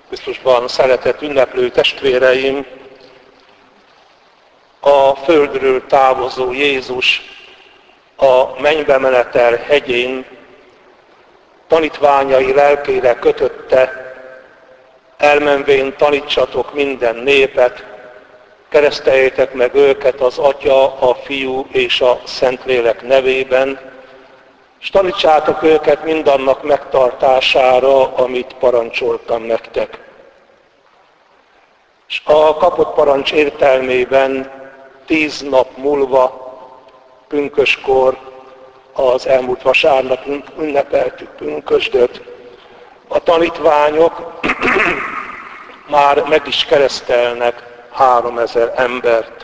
Krisztusban szeretett ünneplő testvéreim, a földről távozó Jézus a mennybe menetel hegyén tanítványai lelkére kötötte: elmenvén tanítsatok minden népet, kereszteljétek meg őket az Atya, a Fiú és a Szentlélek nevében, és tanítsátok őket mindannak megtartására, amit parancsoltam nektek. És a kapott parancs értelmében 10 nap múlva, pünköskor, az elmúlt vasárnap ünnepeltük pünkösdöt, a tanítványok már meg is keresztelnek 3000 embert.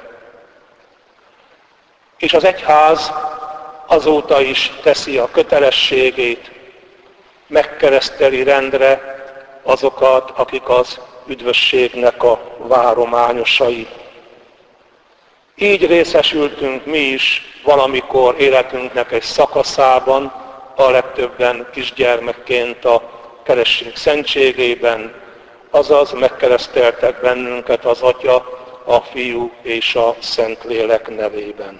És az egyház azóta is teszi a kötelességét, megkereszteli rendre azokat, akik az üdvösségnek a várományosai. Így részesültünk mi is valamikor életünknek egy szakaszában, a legtöbben kisgyermekként a keresztség szentségében, azaz megkereszteltek bennünket az Atya, a Fiú és a Szentlélek nevében.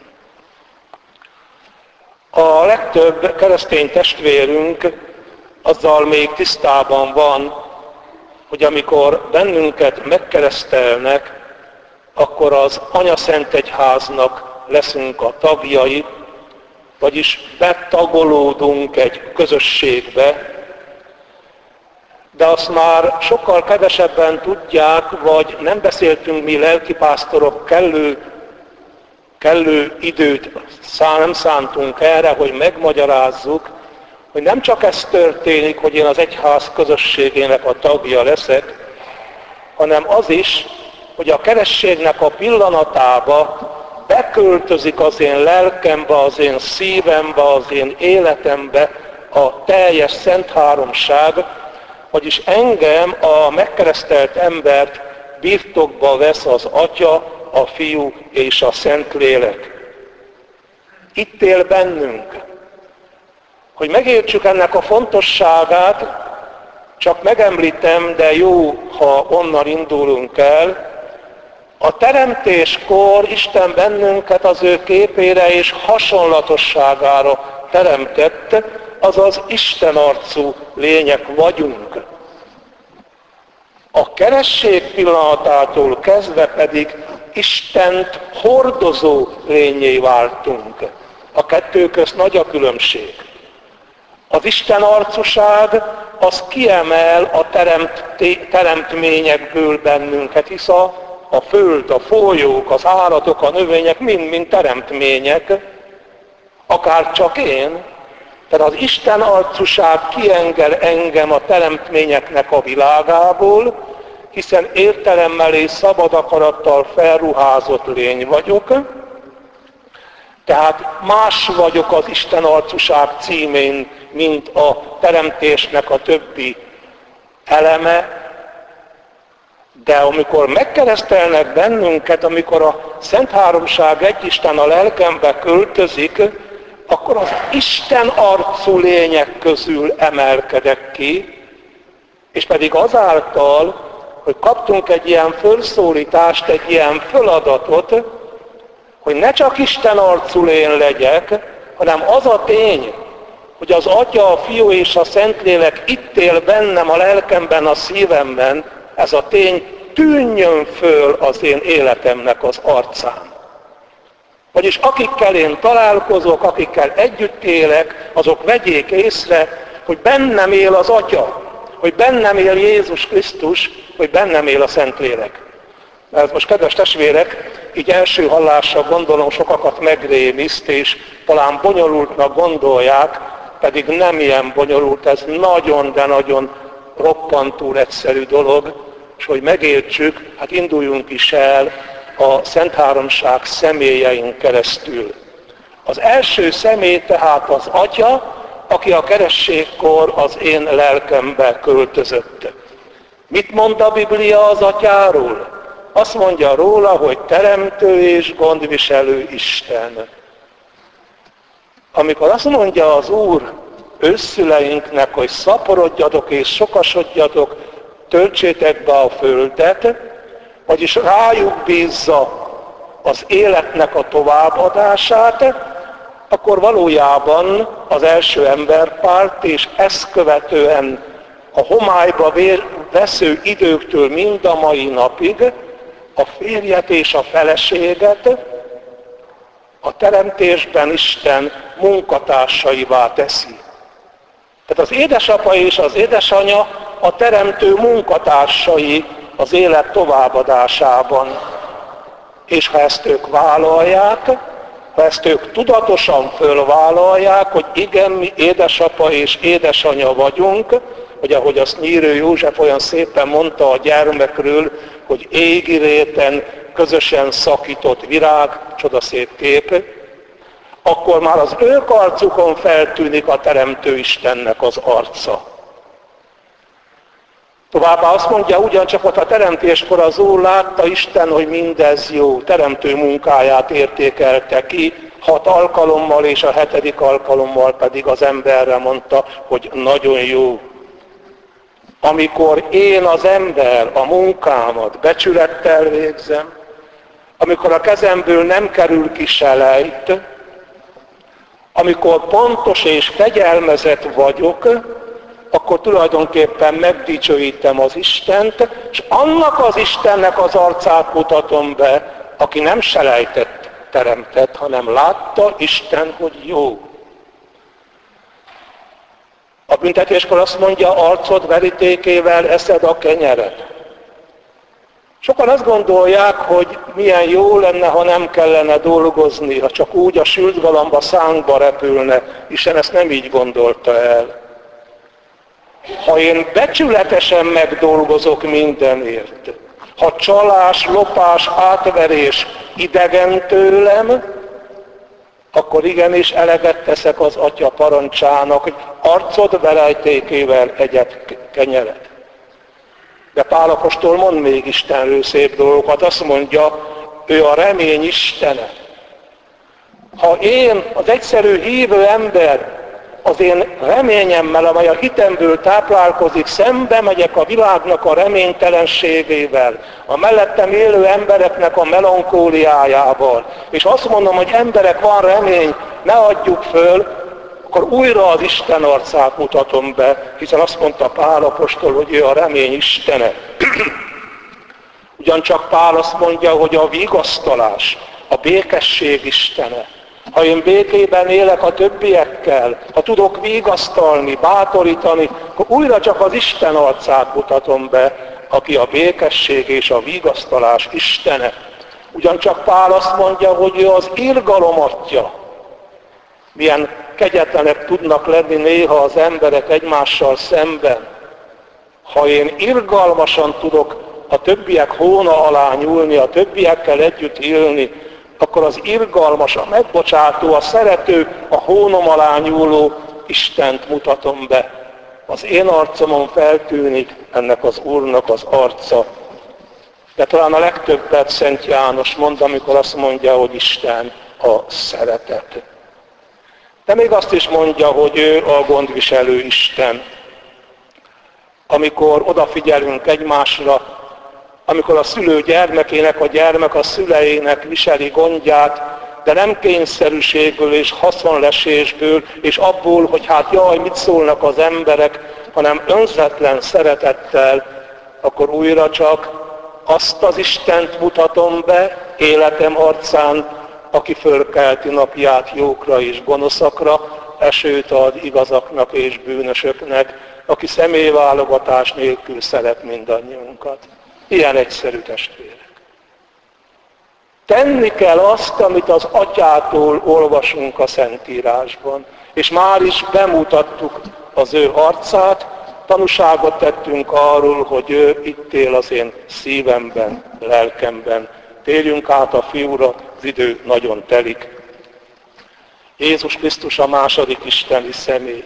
A legtöbb keresztény testvérünk azzal még tisztában van, hogy amikor bennünket megkeresztelnek, akkor az Anyaszentegyháznak leszünk a tagjai, vagyis betagolódunk egy közösségbe, de azt már sokkal kevesebben tudják, vagy nem beszéltünk mi lelkipásztorok kellő időt nem szántunk erre, hogy megmagyarázzuk, hogy nem csak ez történik, hogy én az egyház közösségének a tagja leszek, hanem az is, hogy a kerességnek a pillanatába beköltözik az én lelkembe, az én szívembe, az én életembe a teljes Szent Háromság, vagyis engem, a megkeresztelt embert birtokba vesz az Atya, a Fiú és a Szentlélek. Itt él bennünk. Hogy megértsük ennek a fontosságát, csak megemlítem, de jó, ha onnan indulunk el. A teremtéskor Isten bennünket az ő képére és hasonlatosságára teremtett, azaz Isten arcú lények vagyunk. A keresztség pillanatától kezdve pedig Istent hordozó lényé váltunk. A kettő közt nagy a különbség. Az Isten arcúság az kiemel a teremtményekből bennünket, hisz a föld, a folyók, az állatok, a növények mind teremtmények, akár csak én. Tehát az Isten arcúság kienged engem a teremtményeknek a világából, hiszen értelemmel és szabad akarattal felruházott lény vagyok, tehát más vagyok az Isten arcúság címén, mint a teremtésnek a többi eleme, de amikor megkeresztelnek bennünket, amikor a Szent Háromság egy Isten a lelkembe költözik, akkor az Isten arcú lények közül emelkedek ki, és pedig azáltal, hogy kaptunk egy ilyen fölszólítást, egy ilyen föladatot, hogy ne csak Isten arcú lény legyek, hanem az a tény, hogy az Atya, a Fiú és a Szentlélek itt él bennem, a lelkemben, a szívemben, ez a tény tűnjön föl az én életemnek az arcán. Vagyis akikkel én találkozok, akikkel együtt élek, azok vegyék észre, hogy bennem él az Atya, hogy bennem él Jézus Krisztus, hogy bennem él a Szentlélek. Ez most, kedves testvérek, így első hallásra gondolom sokakat megrémiszt, és talán bonyolultnak gondolják, pedig nem ilyen bonyolult, ez nagyon, de nagyon roppantúl egyszerű dolog, és hogy megértsük, hát induljunk is el a Szent Háromság személyein keresztül. Az első személy tehát az Atya, aki a kerességkor az én lelkembe költözött. Mit mond a Biblia az Atyáról? Azt mondja róla, hogy teremtő és gondviselő Isten. Amikor azt mondja az Úr ősszüleinknek, hogy szaporodjatok és sokasodjatok, töltsétek be a földet, vagyis rájuk bízza az életnek a továbbadását, akkor valójában az első emberpárt, és ezt követően a homályba vesző időktől mind a mai napig a férjet és a feleséget a teremtésben Isten munkatársaivá teszi. Tehát az édesapa és az édesanya a teremtő munkatársai az élet továbbadásában. És ha ezt ők vállalják, ha ezt ők tudatosan fölvállalják, hogy igen, mi édesapa és édesanya vagyunk, hogy ahogy azt Nyírő József olyan szépen mondta a gyermekről, hogy égi réten közösen szakított virág, csodaszép kép, akkor már az ők arcukon feltűnik a Teremtő Istennek az arca. Továbbá azt mondja, ugyancsak ott a teremtéskor az Úr látta Isten, hogy mindez jó, teremtő munkáját értékelte ki, 6 alkalommal és a 7. alkalommal pedig az emberre mondta, hogy nagyon jó. Amikor én az ember a munkámat becsülettel végzem, amikor a kezemből nem kerül ki selejt, amikor pontos és fegyelmezett vagyok, akkor tulajdonképpen megdicsőítem az Istent, és annak az Istennek az arcát mutatom be, aki nem selejtett teremtett, hanem látta Isten, hogy jó. A büntetéskor azt mondja, arcod verítékével eszed a kenyeret. Sokan azt gondolják, hogy milyen jó lenne, ha nem kellene dolgozni, ha csak úgy a sült galamba szánkba repülne. Isten ezt nem így gondolta el. Ha én becsületesen megdolgozok mindenért, ha csalás, lopás, átverés idegen tőlem, akkor igenis eleget teszek az Atya parancsának, hogy arcod verejtékével egyet kenyeret. De Pál apostol mond még Istenről szép dolgokat, azt mondja, ő a remény Istene. Ha én, az egyszerű hívő ember, az én reményemmel, amely a hitemből táplálkozik, szembe megyek a világnak a reménytelenségével, a mellettem élő embereknek a melankóliájával, és azt mondom, hogy emberek, van remény, ne adjuk föl, akkor újra az Isten arcát mutatom be, hiszen azt mondta Pál apostol, hogy ő a remény Istene. Ugyancsak Pál azt mondja, hogy a vigasztalás, a békesség Istene. Ha én békében élek a többiekkel, ha tudok vigasztalni, bátorítani, akkor újra csak az Isten arcát mutatom be, aki a békesség és a vigasztalás Istene. Ugyancsak Pál azt mondja, hogy ő az irgalom atya. Milyen kegyetlenek tudnak lenni néha az emberek egymással szemben. Ha én irgalmasan tudok a többiek hóna alá nyúlni, a többiekkel együtt élni, akkor az irgalmas, a megbocsátó, a szerető, a hónom alá nyúló Istent mutatom be. Az én arcomon feltűnik ennek az Úrnak az arca. De talán a legtöbbet Szent János mond, amikor azt mondja, hogy Isten a szeretet. De még azt is mondja, hogy ő a gondviselő Isten. Amikor odafigyelünk egymásra, amikor a szülő gyermekének, a gyermek a szüleinek viseli gondját, de nem kényszerűségből és haszonlesésből, és abból, hogy hát jaj, mit szólnak az emberek, hanem önzetlen szeretettel, akkor újra csak azt az Istent mutatom be életem arcán, aki fölkelti napját jókra és gonoszakra, esőt ad igazaknak és bűnösöknek, aki személyválogatás nélkül szeret mindannyiunkat. Ilyen egyszerű testvérek. Tenni kell azt, amit az Atyától olvasunk a Szentírásban. És már is bemutattuk az ő arcát, tanúságot tettünk arról, hogy ő itt él az én szívemben, lelkemben. Térjünk át a Fiúra, az idő nagyon telik. Jézus Krisztus a második isteni személy.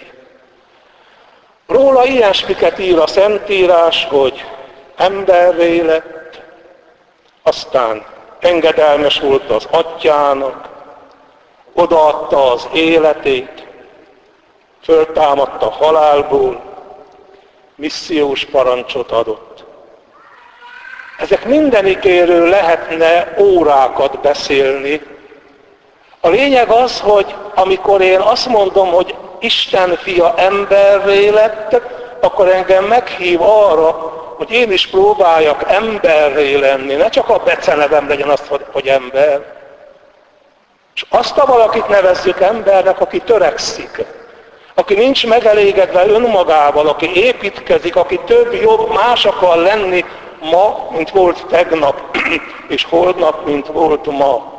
Róla ilyesmiket ír a Szentírás, hogy emberré lett, aztán engedelmes volt az Atyának, odaadta az életét, föltámadt a halálból, missziós parancsot adott. Ezek mindenikéről lehetne órákat beszélni. A lényeg az, hogy amikor én azt mondom, hogy Isten fia emberré lett, akkor engem meghív arra, hogy én is próbáljak emberré lenni. Ne csak a becenevem legyen azt, hogy ember. És azt a valakit nevezzük embernek, aki törekszik. Aki nincs megelégedve önmagával, aki építkezik, aki több, jobb, más akar lenni ma, mint volt tegnap, és holnap, mint volt ma.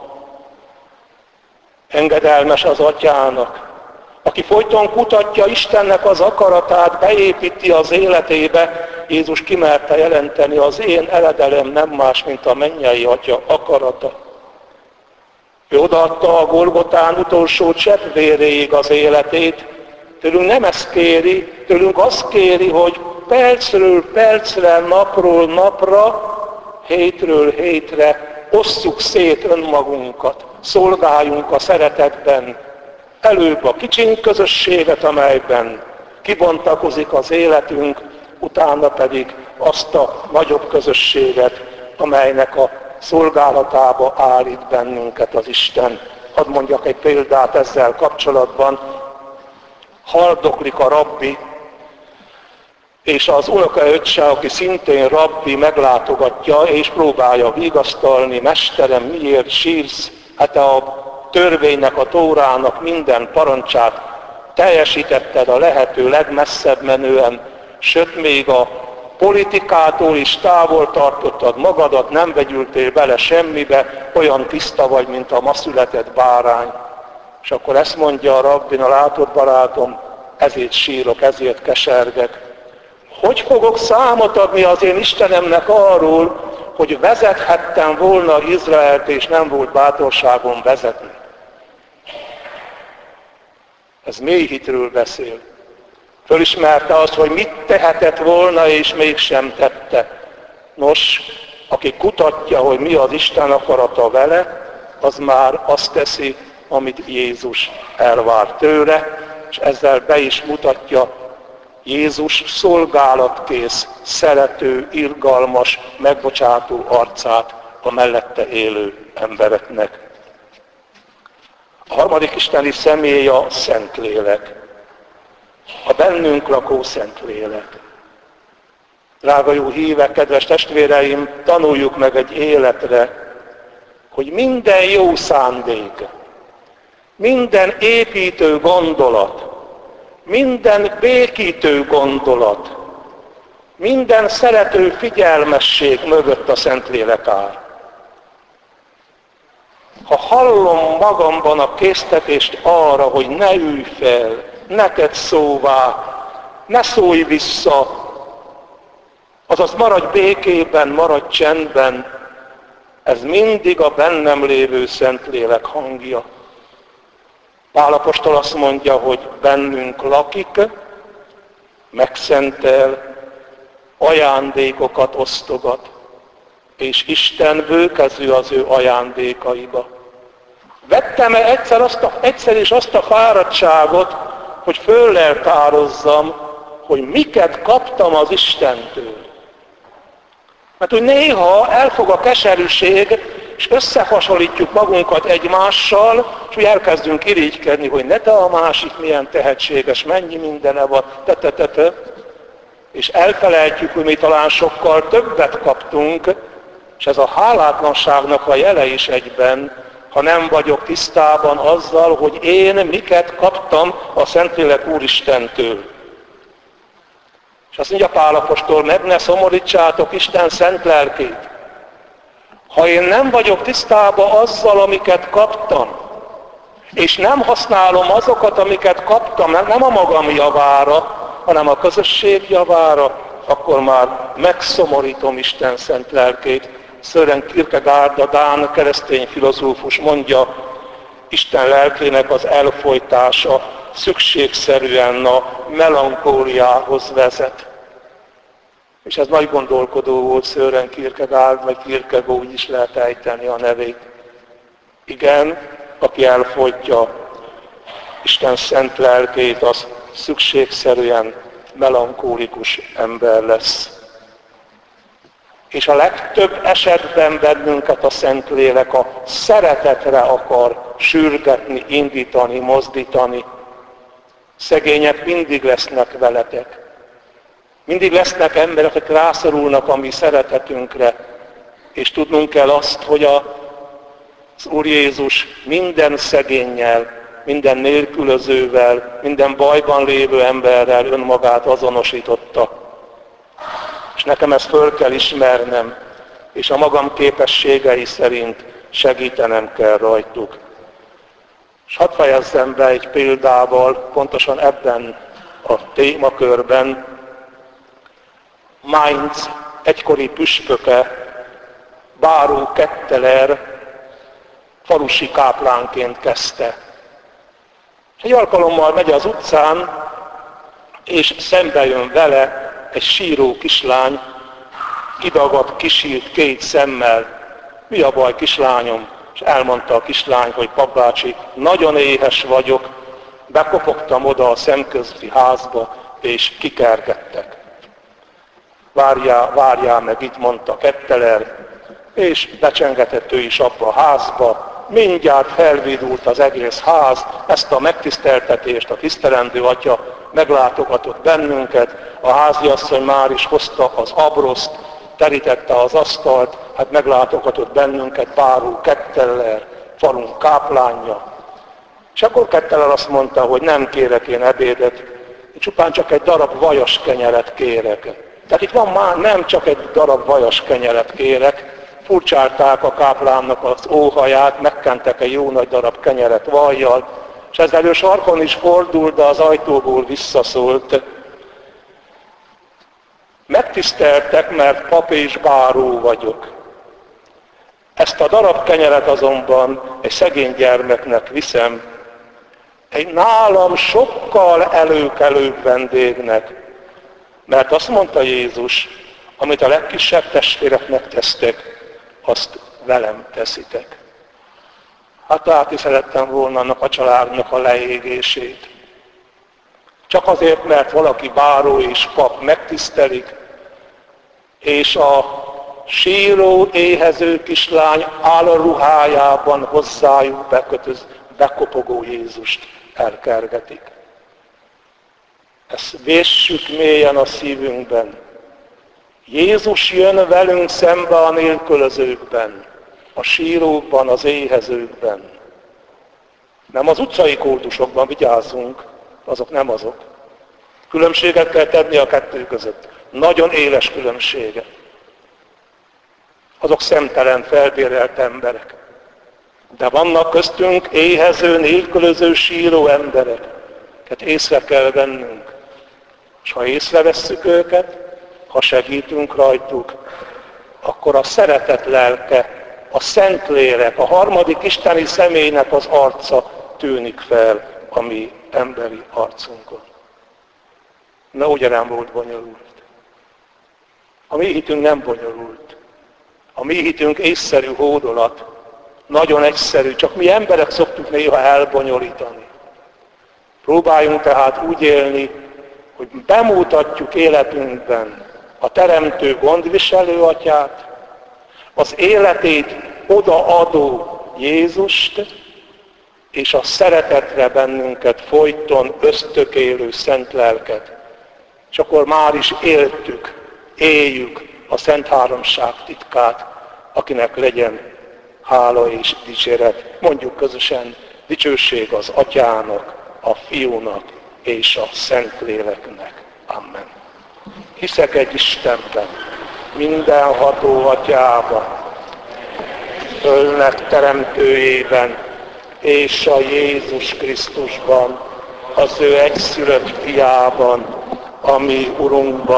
Engedelmes az Atyának, aki folyton kutatja Istennek az akaratát, beépíti az életébe. Jézus kimerte jelenteni, az én eledelem nem más, mint a mennyei Atya akarata. Ő odaadta a Golgotán utolsó cseppvéréig az életét. Tőlünk nem ezt kéri, tőlünk azt kéri, hogy percről percre, napról napra, hétről hétre osszuk szét önmagunkat, szolgáljunk a szeretetben, előbb a kicsiny közösséget, amelyben kibontakozik az életünk, utána pedig azt a nagyobb közösséget, amelynek a szolgálatába állít bennünket az Isten. Hadd mondjak egy példát ezzel kapcsolatban. Haldoklik a rabbi, és az unokaöccse, aki szintén rabbi, meglátogatja és próbálja vigasztalni: Mesterem, miért sírsz? Hát a törvénynek, a Tórának minden parancsát teljesítetted a lehető legmesszebb menően, sőt még a politikától is távol tartottad magadat, nem vegyültél bele semmibe, olyan tiszta vagy, mint a ma született bárány. És akkor ezt mondja a rabbin: látod, barátom, ezért sírok, ezért kesergek. Hogy fogok számot adni az én Istenemnek arról, hogy vezethettem volna Izraelt, és nem volt bátorságom vezetni? Ez mély hitről beszél. Fölismerte azt, hogy mit tehetett volna, és mégsem tette. Nos, aki kutatja, hogy mi az Isten akarata vele, az már azt teszi, amit Jézus elvár tőle, és ezzel be is mutatja Jézus szolgálatkész, szerető, irgalmas, megbocsátó arcát a mellette élő embereknek. A harmadik isteni személy a Szentlélek. A bennünk lakó Szentlélek. Drága jó hívek, kedves testvéreim, tanuljuk meg egy életre, hogy minden jó szándék, minden építő gondolat, minden békítő gondolat, minden szerető figyelmesség mögött a Szentlélek áll. Ha hallom magamban a késztetést arra, hogy ne ülj fel, ne tedd szóvá, ne szólj vissza, azaz maradj békében, maradj csendben, ez mindig a bennem lévő Szentlélek hangja. Pál apostol azt mondja, hogy bennünk lakik, megszentel, ajándékokat osztogat, és Isten bőkezű az ő ajándékaiba. Vettem-e egyszer is azt a fáradtságot, hogy fölleltározzam, hogy miket kaptam az Istentől? Mert úgy néha elfog a keserűség, és összehasonlítjuk magunkat egymással, és úgy elkezdünk irigykedni, hogy ne te a másik milyen tehetséges, mennyi mindene van, és elfelejtjük, hogy mi talán sokkal többet kaptunk, és ez a hálátlanságnak a jele is egyben, ha nem vagyok tisztában azzal, hogy én miket kaptam a Szentlélek Úristentől. És azt mondja Pál apostol: meg ne szomorítsátok Isten szent lelkét. Ha én nem vagyok tisztában azzal, amiket kaptam, és nem használom azokat, amiket kaptam, nem a magam javára, hanem a közösség javára, akkor már megszomorítom Isten szent lelkét. Søren Kierkegaard, a dán keresztény filozófus mondja, Isten lelkének az elfojtása szükségszerűen a melankóliához vezet. És ez nagy gondolkodó volt, Søren Kierkegaard, vagy Kierkegaard, úgy is lehet ejteni a nevét. Igen, aki elfogyja Isten szent lelkét, az szükségszerűen melankólikus ember lesz. És a legtöbb esetben bennünket a Szentlélek a szeretetre akar sürgetni, indítani, mozdítani. Szegények mindig lesznek veletek. Mindig lesznek emberek, akik rászorulnak a mi szeretetünkre, és tudnunk kell azt, hogy az Úr Jézus minden szegénnyel, minden nélkülözővel, minden bajban lévő emberrel önmagát azonosította. És nekem ezt föl kell ismernem, és a magam képességei szerint segítenem kell rajtuk. És hadd fejezzem be egy példával, pontosan ebben a témakörben. Mainz egykori püspöke, Báró Ketteler falusi káplánként kezdte. És egy alkalommal megy az utcán, és szembe jön vele egy síró kislány, idagadt, kisírt, két szemmel. Mi a baj, kislányom? És elmondta a kislány, hogy papbácsi, nagyon éhes vagyok, bekopogtam oda a szemközti házba, és kikergettek. Várjál meg, itt mondta Ketteler, és becsengetett ő is abba a házba. Mindjárt felvidult az egész ház, ezt a megtiszteltetést a tisztelendő atya meglátogatott bennünket, a háziasszony már is hozta az abroszt, terítette az asztalt, hát meglátogatott bennünket Báró Ketteler, falunk káplánja. És akkor Ketteler azt mondta, hogy nem kérek én ebédet, csupán csak egy darab vajas kenyeret kérek. Tehát itt van már nem csak egy darab vajas kenyeret kérek, furcsálták a káplánnak az óhaját, megkentek egy jó nagy darab kenyeret vajjal, és ezzel ő sarkon is fordult, de az ajtóból visszaszólt. Megtiszteltek, mert pap és báró vagyok. Ezt a darab kenyeret azonban egy szegény gyermeknek viszem, egy nálam sokkal előkelőbb vendégnek, mert azt mondta Jézus, amit a legkisebb testvéreknek tesztek, azt velem teszitek. Hát látni szerettem volna annak a családnak a leégését. Csak azért, mert valaki báró és pap megtisztelik, és a síró, éhező kislány álruhájában hozzájuk bekopogó Jézust elkergetik. Ezt véssük mélyen a szívünkben. Jézus jön velünk szembe a nélkülözőkben, a sírókban, az éhezőkben. Nem az utcai kultusokban, vigyázzunk, azok nem azok. Különbséget kell tenni a kettő között. Nagyon éles különbséget. Azok szemtelen, felbérelt emberek. De vannak köztünk éhező, nélkülöző, síró emberek. Tehát észre kell vennünk. És ha észrevesszük őket, ha segítünk rajtuk, akkor a szeretet lelke, a Szentlélek, a harmadik isteni személynek az arca tűnik fel a mi emberi arcunkon. Na, ugye nem volt bonyolult. A mi hitünk nem bonyolult. A mi hitünk észszerű hódolat, nagyon egyszerű, csak mi emberek szoktuk néha elbonyolítani. Próbáljunk tehát úgy élni, hogy bemutatjuk életünkben a Teremtő gondviselő atyát, az életét odaadó Jézust, és a szeretetre bennünket folyton ösztökélő szent lelket. És akkor már is éljük a Szent Háromság titkát, akinek legyen hála és dicséret. Mondjuk közösen, dicsőség az Atyának, a Fiúnak és a Szentléleknek. Amen. Hiszek egy Istenben, mindenható Atyában, Földnek teremtőjében, és a Jézus Krisztusban, az ő egyszülött fiában, a mi Urunkban,